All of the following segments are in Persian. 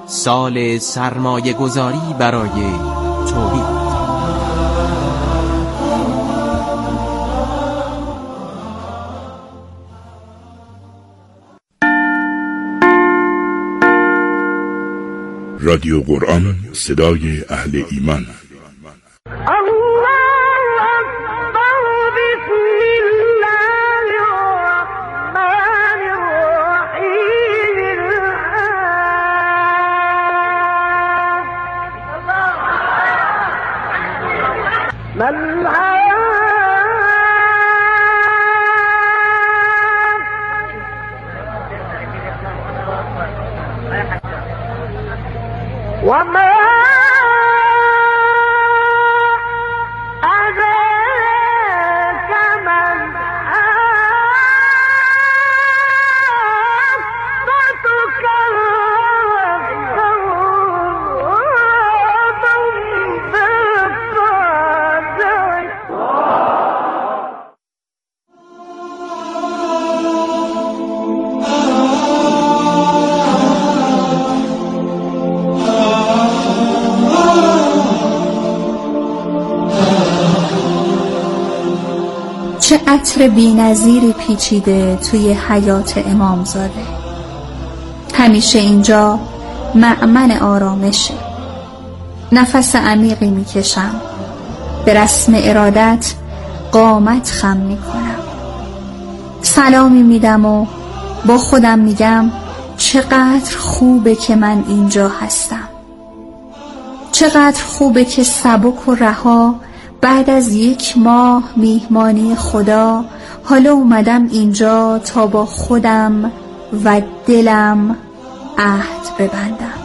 سال سرمایه گذاری برای توحید. رادیو قرآن، صدای اهل ایمان. وما أدراك ما چه عطر بی‌نظیری پیچیده توی حیات امامزاده. همیشه اینجا مأمن آرامشه. نفس عمیقی میکشم، به رسم ارادت قامت خم میکنم، سلامی میدم و با خودم میگم چقدر خوبه که من اینجا هستم، چقدر خوبه که سبک و رها بعد از 1 ماه میهمانی خدا حالا اومدم اینجا تا با خودم و دلم عهد ببندم.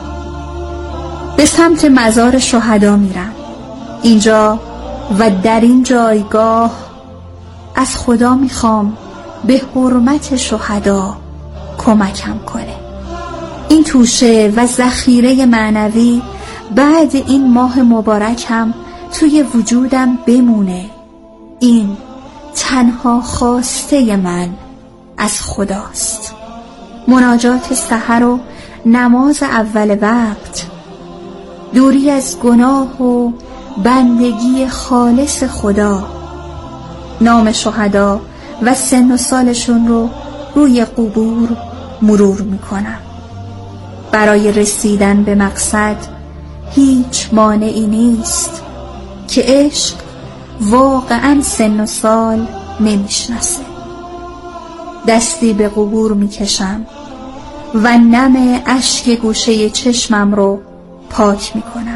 به سمت مزار شهدا میرم. اینجا و در این جایگاه از خدا میخوام به حرمت شهدا کمکم کنه. این توشه و ذخیره معنوی بعد این ماه مبارک هم توی وجودم بمونه. این تنها خواسته من از خداست. مناجات سحر و نماز اول وقت، دوری از گناه و بندگی خالص خدا، نام شهدا و سن و سالشون رو روی قبور مرور میکنم. برای رسیدن به مقصد هیچ مانعی نیست که عشق واقعا سن و سال نمیشناسه. دستی به قبور میکشم و نم اشک گوشه چشمم رو پاک میکنم.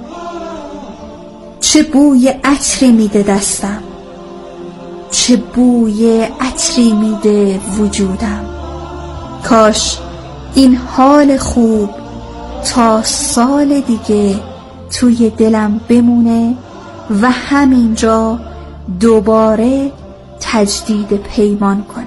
چه بوی عطری میده دستم، چه بوی عطری میده وجودم. کاش این حال خوب تا سال دیگه توی دلم بمونه و همینجا دوباره تجدید پیمان کنم.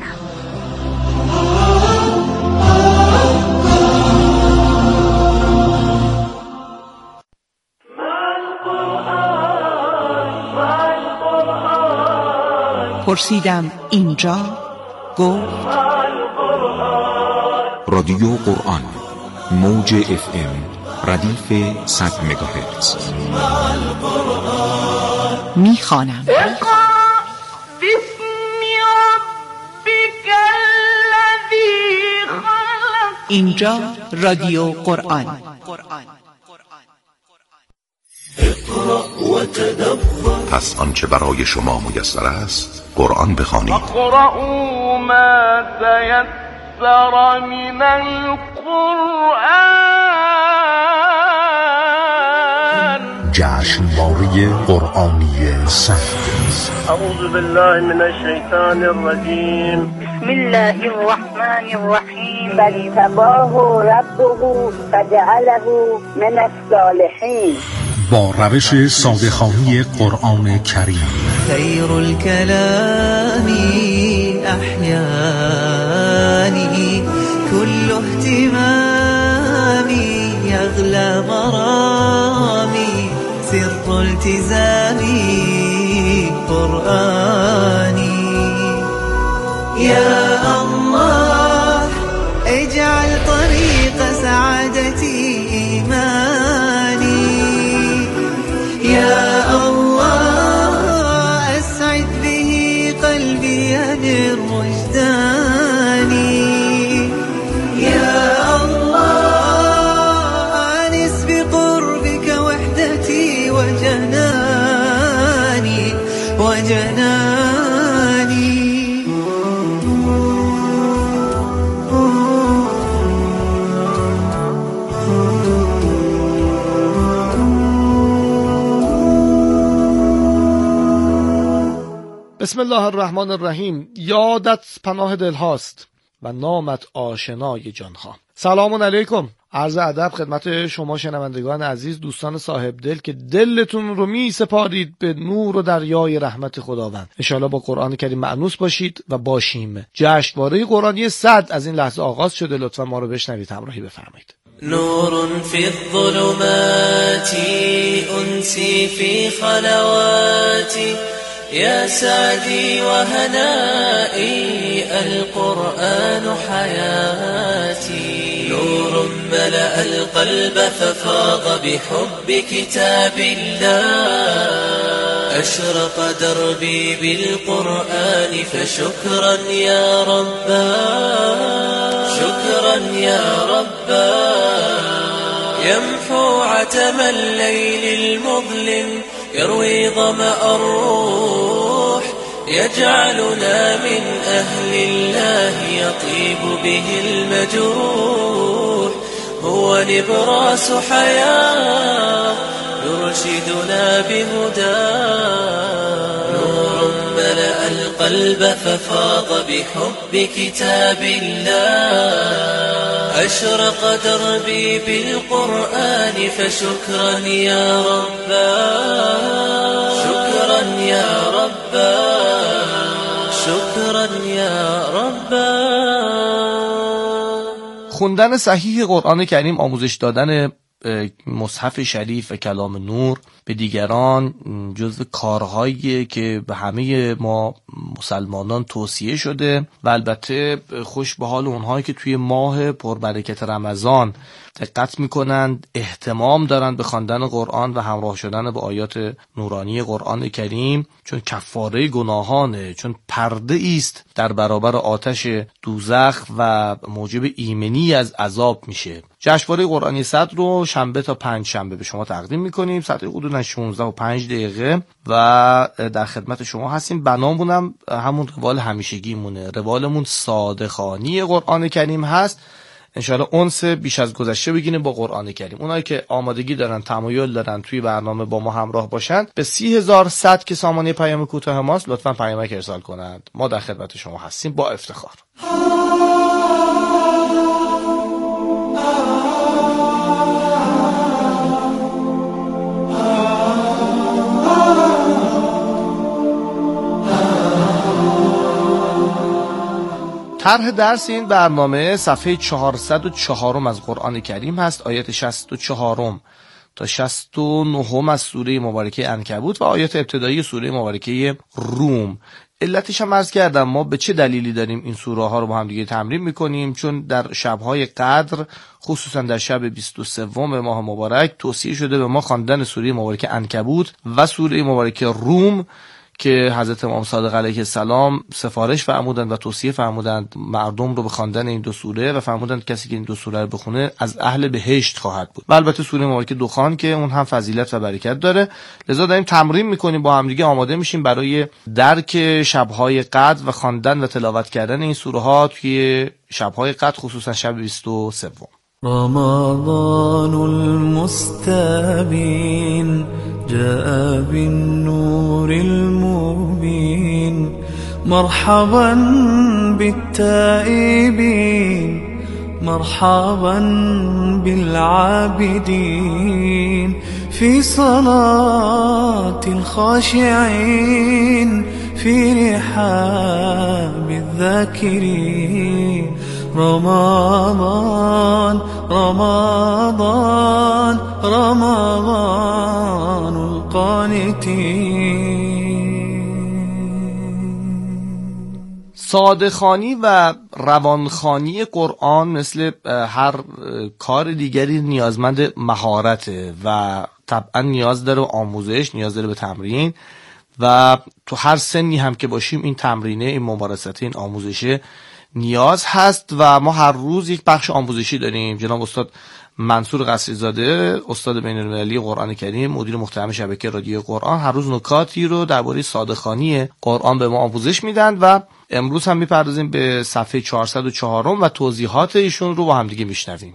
پرسیدم اینجا، گفت رادیو قرآن، موج FM، ردیف 100 مگاهرتز. میخوانم. اینجا رادیو قرآن. پس آنچه برای شما میسر است قرآن بخوانید. اقرأوا ما تيسر من القرآن. جشنواره قرآنی سخت. اعوذ بالله من الشیطان الرجیم. بسم الله الرحمن الرحیم. فاجتباه ربه فجعله من الصالحین. با روش ساده‌خوانی قرآن کریم. خیر الكلام احیانی كل اهتمامی یغلی مرامی سر التزامی قرآنی. یا الله اجعل طریق سعادتی جناني. بسم الله الرحمن الرحیم. یادت پناه دل هاست و نامت آشنای جان ها. سلام علیکم. عرض ادب خدمت شما شنوندگان عزیز، دوستان صاحب دل که دلتون رو می سپارید به نور و دریای رحمت خداوند. انشاءالله با قرآن کریم مأنوس باشید و باشیم. جشنواره قرآنی 100 از این لحظه آغاز شده. لطفا ما رو بشنوید، همراهی بفرمایید. نور في الظلمات أنسي في خلواتي يا سعدي وهنائي القرآن حياتي. نور ملأ القلب ففاض بحب كتاب الله. أشرق دربي بالقرآن فشكرا يا ربا، شكرا يا ربا. يمحو عتم الليل المظلم يروي ظمأ الروح، يجعلنا من أهل الله يطيب به المجروح. هو نبراس حياة يرشدنا بهداه. نور ملأ القلب ففاض بحب كتاب الله. أشرق دربي بالقرآن فشكرا يا ربا، شكرا يا ربا، شكرا يا ربا. خوندن صحیح قرآن کریم، آموزش دادن مصحف شریف و کلام نور به دیگران جزو کارهایی که به همه ما مسلمانان توصیه شده و البته خوش به حال اونهایی که توی ماه پربرکت رمضان دقت میکنند، اهتمام دارند به خواندن قرآن و همراه شدن با آیات نورانی قرآن کریم، چون کفاره گناهانه، چون پرده است در برابر آتش دوزخ و موجب ایمنی از عذاب میشه. جشنواره قرآنی 100 رو شنبه تا 5 شنبه به شما تقدیم میکنیم، ساعت حدود 16:05 و در خدمت شما هستیم. بنامونم همون روال همیشگی مونه، روالمون ساده خوانی قرآن کریم هست. انشاءالله اونس بیش از گذشته بگیریم با قرآن کریم. اونایی که آمادگی دارن، تمایل دارن توی برنامه با ما همراه باشن، به 30100 که سامانه پیام کوتاه ماست لطفاً پیامک ارسال کنند. ما در خدمت شما هستیم با افتخار. طرح درس این برنامه صفحه 404 از قرآن کریم هست، آیات 64 تا 69 از سوره مبارکه عنکبوت و آیات ابتدایی سوره مبارکه روم. علتش هم عرض کردم، ما به چه دلیلی داریم این سوره ها رو با هم دیگه تمرین میکنیم؟ چون در شبهای قدر، خصوصا در شب 23 ماه مبارک، توصیه شده به ما خواندن سوره مبارکه عنکبوت و سوره مبارکه روم که حضرت امام صادق علیه السلام سفارش فرمودند و توصیه فرمودند مردم رو به خواندن این دو سوره و فرمودند کسی که این دو سوره رو بخونه از اهل بهشت خواهد بود. و البته سوره مبارکه دخان که اون هم فضیلت و برکت داره. لذا داریم تمرین میکنیم با هم دیگه، آماده میشیم برای درک شب‌های قدر و خواندن و تلاوت کردن این سوره ها توی شب‌های قدر، خصوصا شب 23. رمضان المستبين جاء بالنور المبين. مرحبا بالتائبين، مرحبا بالعابدين، في صلاة الخاشعين، في رحاب الذاكرين. رمضان رمضان رمضان القانتين. ساده‌خوانی و روانخوانی قرآن مثل هر کار دیگری نیازمند مهارته و طبعا نیاز داره آموزش، نیاز داره به تمرین و تو هر سنی هم که باشیم این تمرینه، این ممارسته، این آموزشه نیاز هست و ما هر روز یک بخش آموزشی داریم. جناب استاد منصور قصری‌زاده، استاد بین‌المللی قرآن کریم، مدیر محترم شبکه رادیو قرآن، هر روز نکاتی رو درباره ساده‌خوانی قرآن به ما آموزش میدن و امروز هم میپردازیم به صفحه 404 و توضیحات ایشون رو با هم دیگه میشنویم.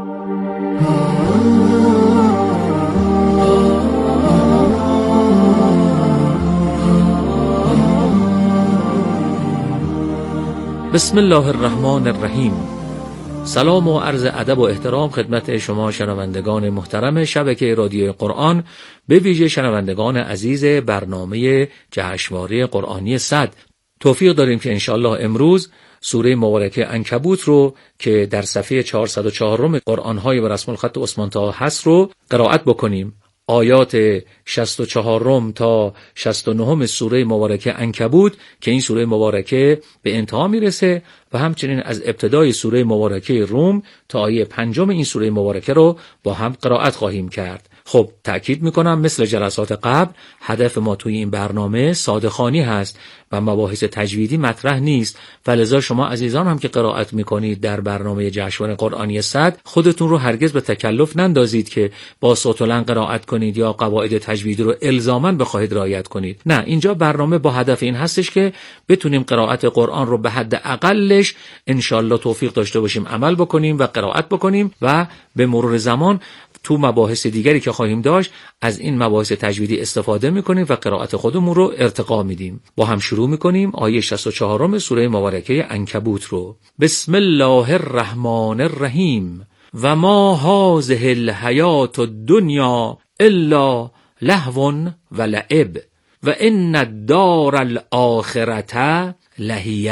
بسم الله الرحمن الرحیم. سلام و عرض ادب و احترام خدمت شما شنوندگان محترم شبکه رادیو قرآن، به ویژه شنوندگان عزیز برنامه جشنواره قرآنی 100. توفیق داریم که انشاءالله امروز سوره مبارکه عنکبوت رو که در صفحه 404 قرآن‌های و رسم الخط عثمان طاها هست رو قرائت بکنیم. آیات 64 تا 69 سوره مبارکه عنکبوت که این سوره مبارکه به انتها میرسه و همچنین از ابتدای سوره مبارکه روم تا آیه 5 این سوره مبارکه رو با هم قرائت خواهیم کرد. خب تأکید میکنم مثل جلسات قبل هدف ما توی این برنامه ساده‌خوانی هست و مباحث تجویدی مطرح نیست و لذا شما عزیزان هم که قرائت میکنید در برنامه جشنواره قرآنی 100 خودتون رو هرگز به تکلف نندازید که با صوت بلند قرائت کنید یا قواعد تجویدی رو الزاماً بخواهید رعایت کنید. نه، اینجا برنامه با هدف این هستش که بتونیم قرائت قرآن رو به حد اقلش انشالله توفیق داشته باشیم عمل بکنیم و قرائت بکنیم و به مرور زمان تو مباحث دیگری که خواهیم داشت از این مباحث تجویدی استفاده میکنیم و قرائت خودمون رو ارتقا میدیم. با هم شروع میکنیم آیه 64 سوره مبارکه عنکبوت رو. بسم الله الرحمن الرحیم. و ما هذه الحیات الدنیا الا لهو و لعب و ان الدار الاخرة لهی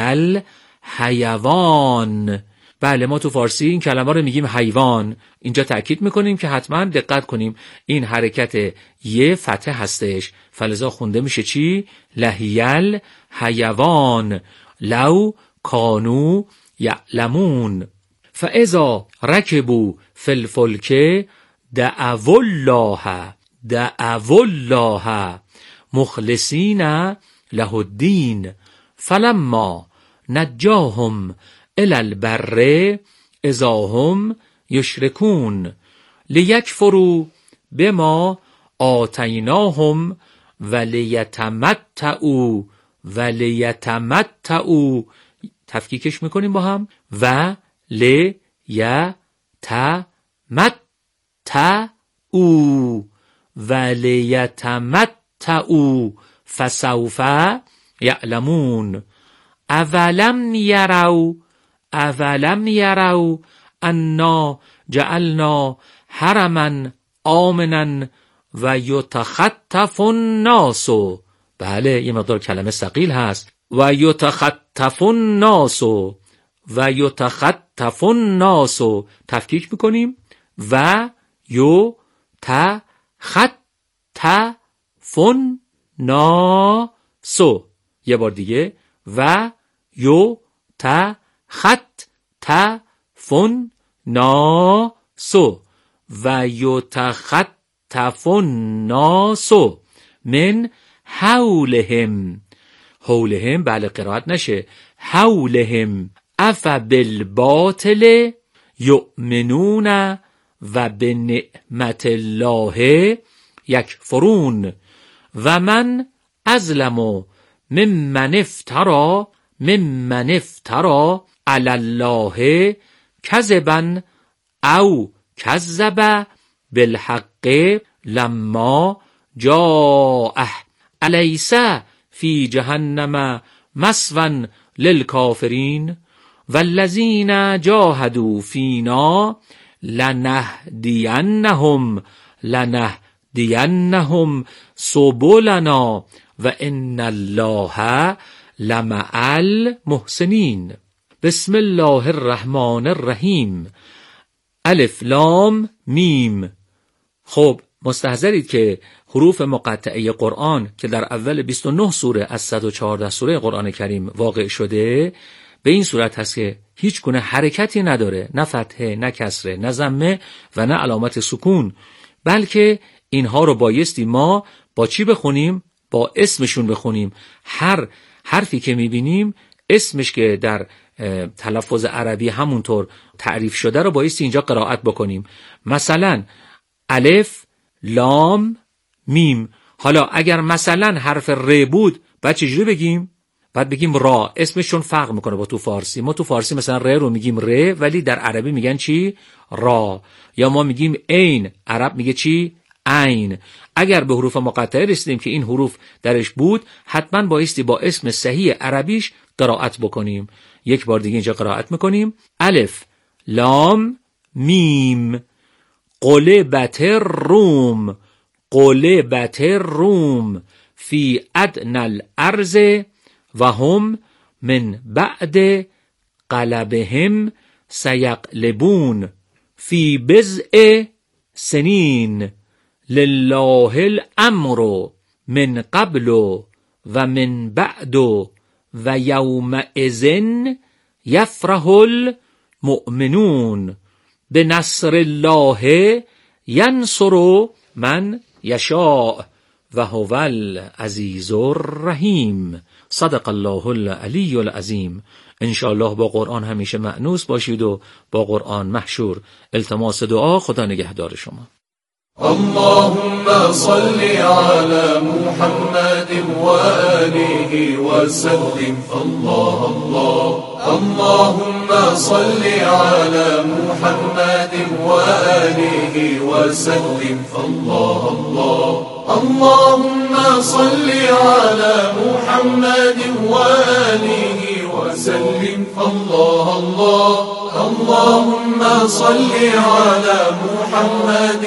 الحیوان. بله، ما تو فارسی این کلمه رو میگیم حیوان. اینجا تأکید میکنیم که حتما دقت کنیم این حرکت یه فتحه هستش، فلذا خونده میشه چی؟ لهی الحیوان لو کانوا یعلمون. فاذا رکبوا فی الفلک دعوا الله مخلصین له الدین فلما نجاهم الی البر اذا هم یشرکون لیکفروا بما آتیناهم ولیتمتعوا تفکیکش میکنیم با هم و لیتمتعوا فسوف یعلمون. اولم یروا انا جعلنا حرما آمنا و یتخطف الناس. بله، یه مقدار کلمه ثقیل هست. و یتخطف الناس تفکیک میکنیم و یتخطف الناس. یه بار دیگه و یتخطف الناس و یتخطف الناس من حولهم. بله قرائت نشه حولهم. افبالباطل یؤمنون و بنعمت الله یکفرون و من ازلم ممن افترى علی الله کذبا او کذب بالحق لما جاءه الیس فی جهنم مثوى للکافرین والذین جاهدوا فینا لنهدینهم سبلنا و ان الله لمع المحسنین. بسم الله الرحمن الرحیم. الف لام میم. خب مستحضرید که حروف مقطعه قرآن که در اول 29 سوره از 114 سوره قرآن کریم واقع شده به این صورت هست که هیچ گونه حرکتی نداره، نه فتحه، نه کسره، نه ضمه و نه علامت سکون، بلکه اینها رو بایستی ما با چی بخونیم؟ با اسمشون بخونیم. هر حرفی که میبینیم اسمش که در تلفظ عربی همونطور تعریف شده رو بایستی اینجا قرائت بکنیم. مثلا الف، لام، میم. حالا اگر مثلا حرف ر بود بعد چجوری بگیم؟ بعد بگیم را. اسمشون فرق میکنه با تو فارسی. ما تو فارسی مثلا ر رو میگیم ر، ولی در عربی میگن چی؟ را. یا ما میگیم عین، عرب میگه چی؟ عین. اگر به حروف مقطعه رسیدیم که این حروف درش بود، حتما بایستی با اسم صحیح عربیش قرائت بکنیم. یک بار دیگه اینجا قرائت میکنیم: الف، لام، میم. غلبت الروم، غلبت الروم فی ادنی الارض و هم من بعد غلبهم سیغلبون فی بضع سنین لله الامر من قبل و من بعد و یومئذ یفرح المؤمنون بنصر الله ینصر من یشاء و هو العزیز الرحیم. صدق الله العلی العظیم. انشاءالله با قرآن همیشه مأنوس باشید و با قرآن محشور. التماس دعا. خدا نگهدار شما. اللهم صل على محمد وآله وسلم. الله الله. اللهم صل على محمد وآله وسلم. الله الله. اللهم صل على محمد وآله وسلم. الله الله. اللهم صل على محمد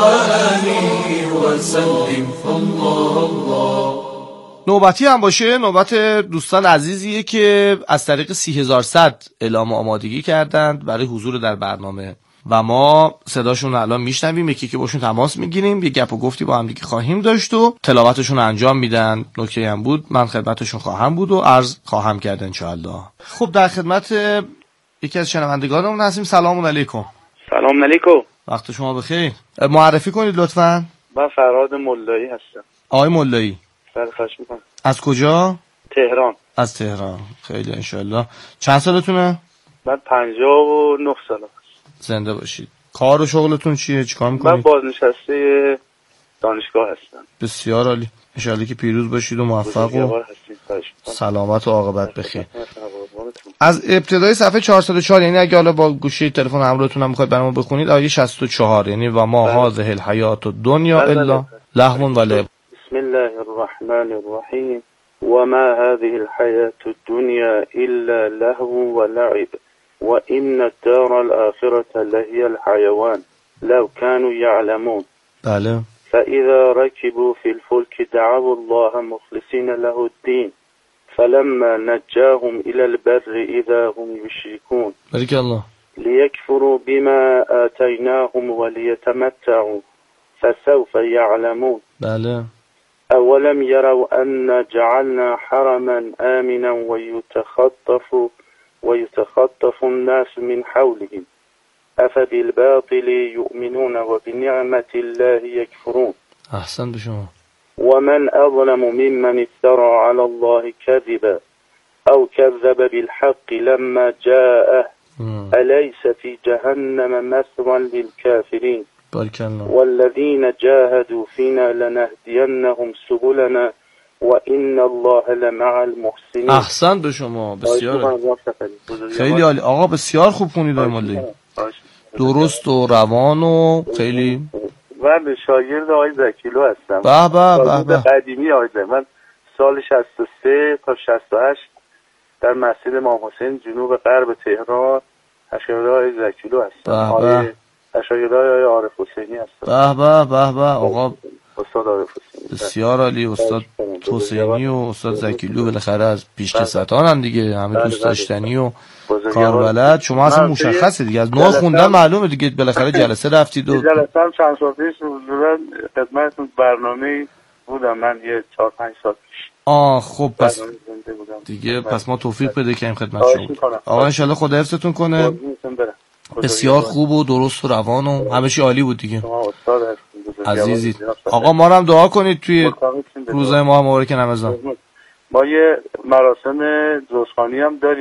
وآله وسلم. الله الله. نوبتی هم باشه، نوبت دوستان عزیزیه که از طریق 30100 اعلام آمادگی کردند برای حضور در برنامه و ما صداشون الان میشنویم. یکی که باشون تماس میگیریم، یه گپ و گفتی با هم دیگه خواهیم داشت و تلاوتشون انجام میدن. نکته هم بود من خدمتشون خواهم بود و عرض خواهم کرد انشاءالله. خب در خدمت یکی از شنوندگانمون هستیم. سلام علیکم. سلام علیکم. وقت شما بخیر. معرفی کنید لطفاً. من فرهاد ملایی هستم. آقای ملایی. خواهش میکنم. از کجا؟ تهران. از تهران. خیلی انشالله. چند سالتونه؟ من 59 سالم. زنده باشید. کار و شغلتون چیه؟ چیکار میکنید؟ من بازنشسته دانشگاه هستم. بسیار عالی. انشالله که پیروز باشید و موفق و سلامت و عاقبت بخیر. از ابتدای صفحه 404، یعنی اگه حالا با گوشی تلفن همراهتون هم میخواید برامون بخونید، آیه 64، یعنی و ما هذه الحیات الدنیا الا لهو و لعب. بسم الله الرحمن الرحیم. وما هذه الحياة الدنيا إلا لهو ولعب وإن الدار الآخرة لهي الحيوان لو كانوا يعلمون. بله. فإذا ركبوا في الفلك دعوا الله مخلصين له الدين فلما نجاهم إلى البر إذا هم يشركون. بارك الله. ليكفروا بما آتيناهم وليتمتعوا فسوف يعلمون. بله. أولم يروا أن جعلنا حرما آمنا ويتخطف الناس من حولهم أفبالباطل يؤمنون وبنعمة الله يكفرون. أحسن بشما. ومن أظلم ممن افترى على الله كذبا أو كذب بالحق لما جاءه أليس في جهنم مثوى للكافرين. والذين جاهدوا فينا لنهدينهم سبلنا وإن الله لمع المحسنين. احسن به شما. بسیار خیلی عالی آقا. بسیار خوب خونید آقای ملایی. درست و روان و خیلی. من شاگرد آقای زکیلو هستم. به به قدیمی آقای زکیلو. من سال 63 تا 68 در مسجد امام حسین جنوب غرب تهران شاگرد آقای زکیلو هستم. شاگردای آقای عارف حسینی هستم. به آقا استاد عارف حسینی. بسیار عالی. استاد حسینی و استاد زکیلو بالاخره از پیشکسوتان هم دیگه، همه دوست داشتنی و کاربلد. شما اصلا مشخصه دیگه، از نوع خوندن معلومه دیگه. بالاخره جلسه رفتید و جلسه هم چند سال پیش حضور خدمتتون برنامه بودم من یه 4-5 سال پیش. خب پس دیگه پس ما توفیق بده که این خدمت شما. آقا انشالله خدا حفظتون کنه. بسیار خوب و درست و روان و همه چی عالی بود دیگه. عزیزی آقا ما رو هم دعا کنید توی روزای ماه مبارک رمضان. ما یه مراسم جزخوانی هم داریم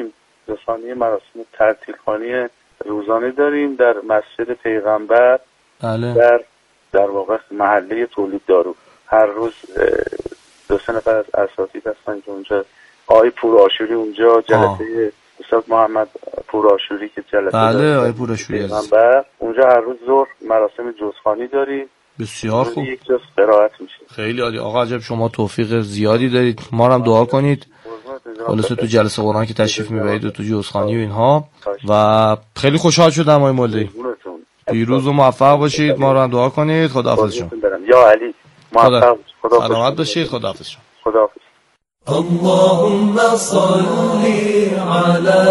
جزخوانی مراسم ترتیلخوانی روزانه داریم در مسجد پیغمبر. بله. در واقع محله تولید دارو. هر روز 2-3 نفر از اساتید هستن که اونجا، آقای پورآشوری اونجا، جلسه استاد محمد پورآشوری که جلسه بله آقای پورآشوری پیغمبر اونجا هر روز ظهر مراسم جزخوانی داریم. بسیار خوب. یک جز قرائت میشه. خیلی عالی آقا، عجب شما توفیق زیادی دارید. ما هم دعا کنید خلاصه تو جلسه قرآن که تشریف میبرید و تو جزخوانی و اینها، و خیلی خوشحال شدم آقای مولوی. پیروز و موفق باشید. ما رو هم دعا کنید. خداحافظ شما. یا علی موفق خدا سلامت باشید. خداحافظ شما. خداحافظ. اللهم صل على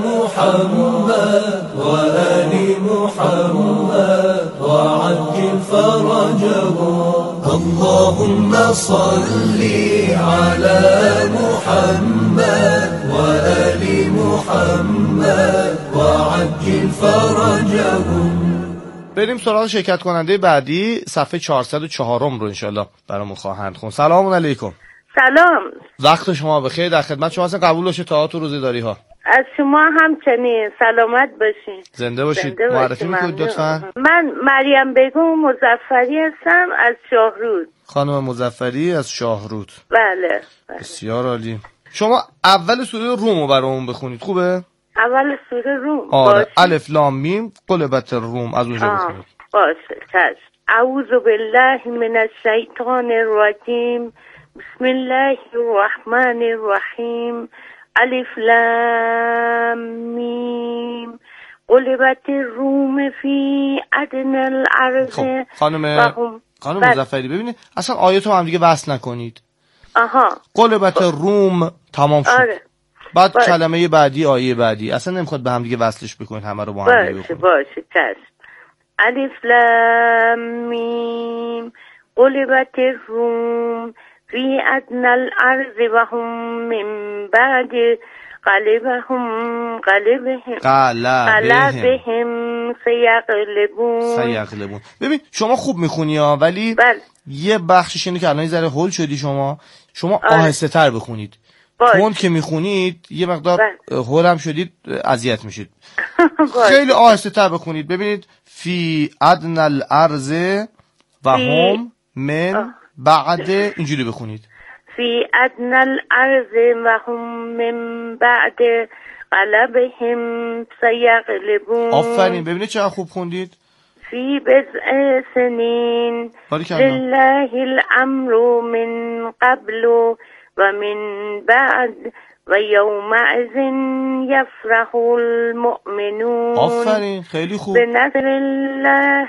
محمد وآل محمد وعجل فرجهم. اللهم صل على محمد وآل محمد وعجل فرجهم. بریم سراغ شرکت کننده بعدی. صفحه 404 رو انشالله برامون خواهند خون. سلام علیکم. سلام، وقت شما بخیر. در خدمت شما هستم. قبول باشه طاعات و روزه‌داری ها. از شما همچنین. سلامت باشین. زنده باشید. معرفی میکنید لطفاً؟ من مریم بیگم مظفری هستم از شاهرود. خانم مظفری از شاهرود. بله. بسیار عالی. شما اول سوره روم رو برامون بخونید خوبه؟ اول سوره روم. آره. الف لام میم غلبت الروم، از اونجا بخونید. باشه چشم. اعوذ بالله من الشیطان الرجیم. بسم الله الرحمن الرحیم. الف لام میم غلبت الروم فی ادنی الارض. خب خانم مظفری ببینید اصلا آیاتو هم دیگه وصل نکنید. غلبت الروم تمام شد. آره. بعد کلمه بعدی آیه بعدی اصلا نمیخواد به هم دیگه وصلش بکنید، همه رو با هم دیگه بخونید. باشه چشم. الف لام میم غلبت الروم فی ادنی الارض و هم من بعد غلبهم سیغلبون. ببین شما خوب میخونی ها، ولی یه بخشش اینه که الان ذره هول شدی. شما آهسته تر بخونید. تند که میخونید یه مقدار هول هم شدید، اذیت میشید. خیلی آهسته تر بخونید. ببینید فی ادنی الارض و هم من بعد، اینجوری بخونید. فی ادنی الارض و هم من بعد غلبهم سیغلبون. آفرین. ببینید چقدر خوب خوندید. فی بضع سنین لله الامر من قبل و من بعد و یومئذ یفرح المؤمنون. آفرین خیلی خوب. به نصر الله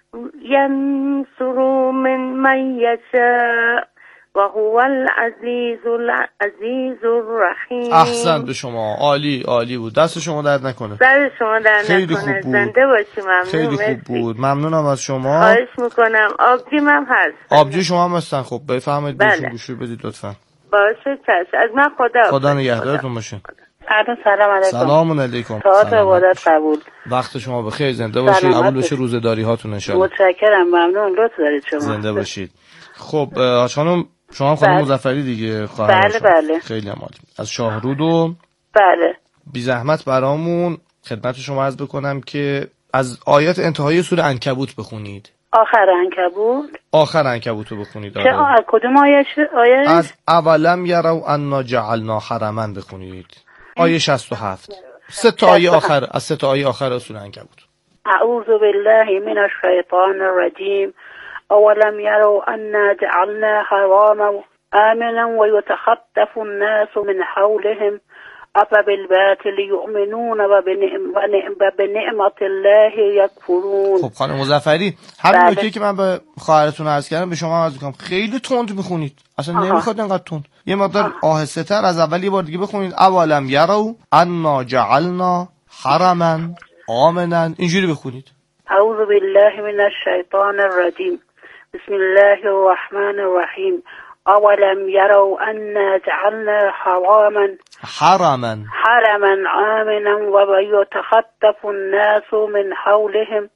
ینصر من یشاء و هو العزیز الرحیم. احسنت به شما. عالی بود. دست شما درد نکنه. دست شما درد خیلی نکنه. خوب بود. زنده باشی. ممنون. خیلی خوب بود. ممنونم از شما. خواهش میکنم. آبجیم هم هست. آبجی شما هم هستن. خب بفرمایید بله. گوشی بدید لطفا. باشه چشم. از من خدا نگهدارتون باشه. سلام علیکم. سلام علیکم. طاعت عبادت قبول. وقت شما بخیر. زنده باشید. قبول بشه روزه‌داری هاتون ان شاء الله. متشکرم. ممنون. لطف دارید شما. زنده باشید. خب خانم شما هم خانم مظفری دیگه بله بله. خیلی عالی. از شاهرود و بله. بی زحمت برامون خدمت شما عرض بکنم که از آیات انتهای سوره عنکبوت بخونید. آخر عنکبوت رو بخونید. چه کدوم آیه؟ از اولم یروا انا جعلنا حرما بخونید. آیه 67. سه تا آیه آخر سوره عنکبوت. اعوذ بالله من الشیطان الرجیم. اولم یروا انا جعلنا حراما آمنا ويتخطف الناس من حولهم أفبالباطل يؤمنون وبنعمة الله يكفرون. خب خانم مظفری همین نکته که من به خواهرتون عرض کردم به شما عرض می‌کنم. خیلی تند میخونید. اصلا نمیخواد اینقدر تند. یه مقدار آهسته تر از اول یه بار دیگه بخونید. اولم یروا انا جعلنا حرما آمنا، اینجوری بخونید. اعوذ بالله من الشیطان الرجیم. بسم الله الرحمن الرحیم. اولم يروا أنا جعلنا حراما آمنا ويتخطف الناس من حولهم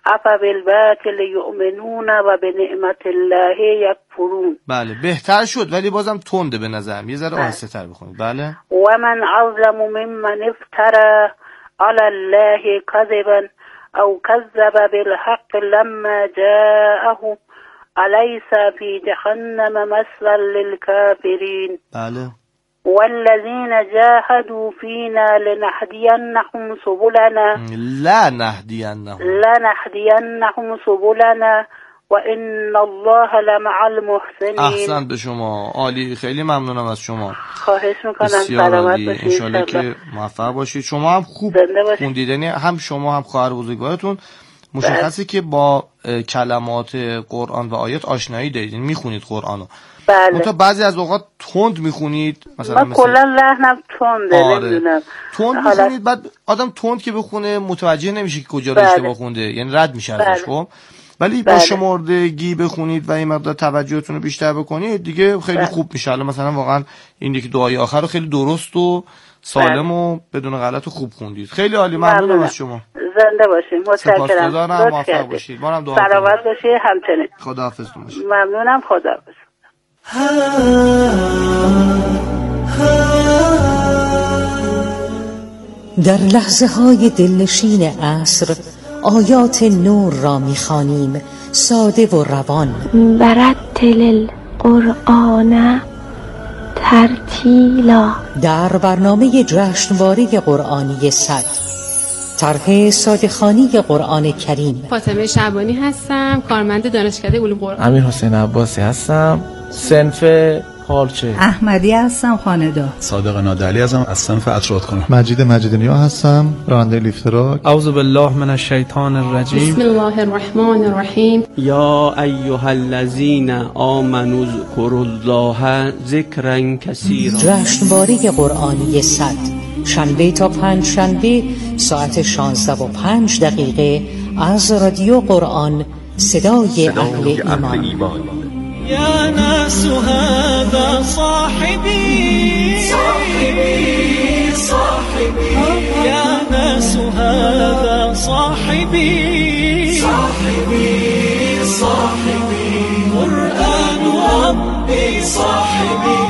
افبالباطل یؤمنون و بنعمت الله یکفرون. بله بهتر شد ولی بازم تنده به نظرم، یه ذره آهسته‌تر بخونید. بله. و من اظلم ممن افترى علی الله کذبا او کذب بالحق لما جاءه الیس فی جهنم مثوى للکافرین. بله. والذین جاهدوا فینا لنهدینهم سبلنا و ان الله لمع المحسنین. احسنت به شما، عالی، خیلی ممنونم از شما. خواهش میکنم، سلامت باشید، انشالله که موفق باشید. شما هم خوب خوندید، یعنی هم شما هم خواهر بزرگوارتون مشخصه که با کلمات قرآن و آیات آشنایی دارید، یعنی میخونید قرآنو. بله. تا بعضی از اوقات تند میخونید، مثلا من کلا لحنم تنده. نمیدونم تند میخونید، بعد آدم تند که بخونه متوجه نمیشه که کجا رو اشتباه خونده، یعنی رد میشه ازش. خب ولی با شمردگی بخونید و این مقدار توجهتون رو بیشتر بکنید دیگه خیلی خوب میشه. الان مثلا واقعا این یکی دعای آخر رو خیلی درست و سالم و بدون غلط و خوب خوندید. خیلی عالی، ممنونم از شما. زنده باشید، متشکرم. موفق باشید. ما هم دعا کنم. سلامت باشید همچنین. خداحافظ باشید. ممنونم، خداحافظ. در لحظه های دلنشین عصر آیات نور را می‌خوانیم ساده و روان. ورتل القرآن ترتیلا. در برنامه جشنواره قرآنی 100 طرح صادقانی قرآن کریم. فاطمه شعبانی هستم، کارمند دانشکده علوم قرآن. امیر حسین عباسی هستم، صنف پارچه. احمدی هستم، خانه‌دار. صادق نادعلی هستم، از صنف اطراد کنم. مجید مجیدنیا هستم، راننده لیفتراک. اعوذ بالله من الشیطان الرجیم. بسم الله الرحمن الرحیم. یا ایها الذین آمنوا اذکروا الله ذکرا کثیرا. جشنواره قرآنی 100 شنبه تا پنج شنبه ساعت 16:05 از رادیو قرآن، صدای اهل ایمان. یا ناس هذا صاحبی صاحبی صاحبی یا ناس هذا صاحبی صاحبی صاحبی قرآن ربی صاحبی.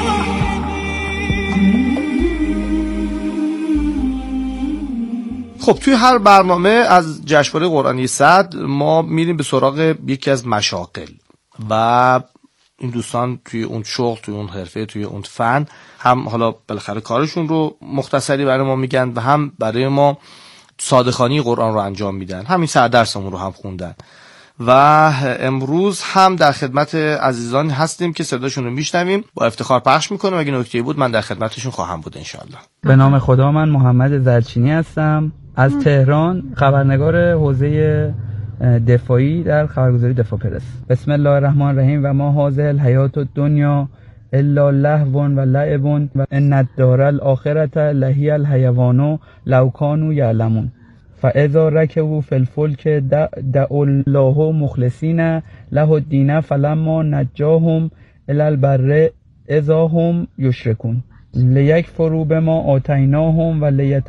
خب توی هر برنامه از جشنواره قرآنی 100 ما میریم به سراغ یکی از مشاغل و این دوستان توی اون شغل، توی اون حرفه، توی اون فن هم حالا بالاخره کارشون رو مختصری برای ما میگن و هم برای ما صادقانی قرآن رو انجام میدن. همین سردرسمون رو هم خوندن و امروز هم در خدمت عزیزان هستیم که صداشون رو میشنویم، با افتخار پخش میکنیم. اگه نکته‌ای بود من در خدمتشون خواهم بود انشالله. به نام خدا، من محمد زرچینی هستم از تهران، خبرنگار حوزه دفاعی در خبرگزاری دفاع پرس. بسم الله الرحمن الرحیم. و ما هذه الحیات الدنیا الا لهو و لعب و ان الدار الاخرة لهی الحیوان لو کانوا یعلمون. فاذا ركبوا في الفلك دعوا الله مخلصین له الدین فلما نجاهم الی البر اذا هم یشرکون لیکفروا بما آتیناهم و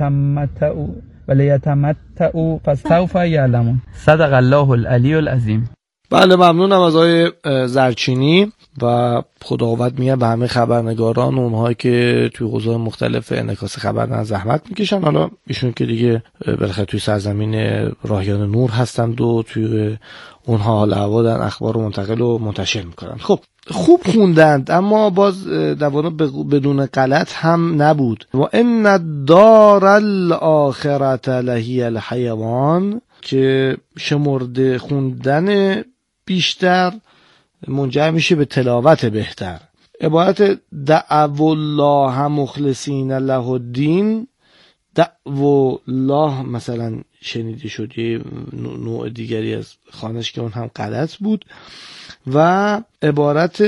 لیتمتعوا فسوف یعلمون. صدق الله العلی العظیم. بله ممنونم از آقای زرچینی و خداوند میگه به همه خبرنگاران و اونهایی که توی حوزه‌های مختلف انعکاس خبر دارن زحمت میکشن. حالا ایشون که دیگه بالاخره توی سرزمین راهیان نور هستند و توی اونها حال هوا دارن اخبار رو منتقل و منتشر میکنن. خب خوب خوندند، اما باز دوباره بدون غلط هم نبود. و ان الدار الاخرة لهی الحیوان، که شمرده خوندن بیشتر منجر میشه به تلاوت بهتر. عبارت دعو الله مخلصین له الدین، دعو الله مثلا شنیده شد، یه نوع دیگری از خوانش که اون هم غلط بود. و عبارت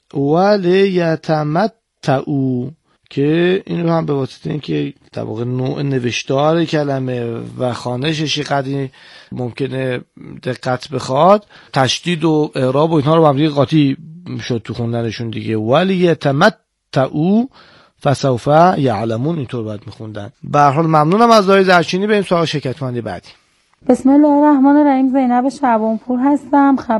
ولیتمتعوا که این رو هم به واسطه این که در واقع نوع نوشتار کلمه و خوانشش قدری ممکنه دقت بخواد، تشدید و اعراب و اینها رو با هم دیگه قاطی شد تو خوندنشون دیگه. ولیتمتعوا فسوف یعلمون، اینطور باید میخوندن. به هر حال ممنونم از آقای زرچینی. بریم سراغ شرکت‌کننده بعدی. بسم الله الرحمن الرحیم. زینب شعبانپور هستم.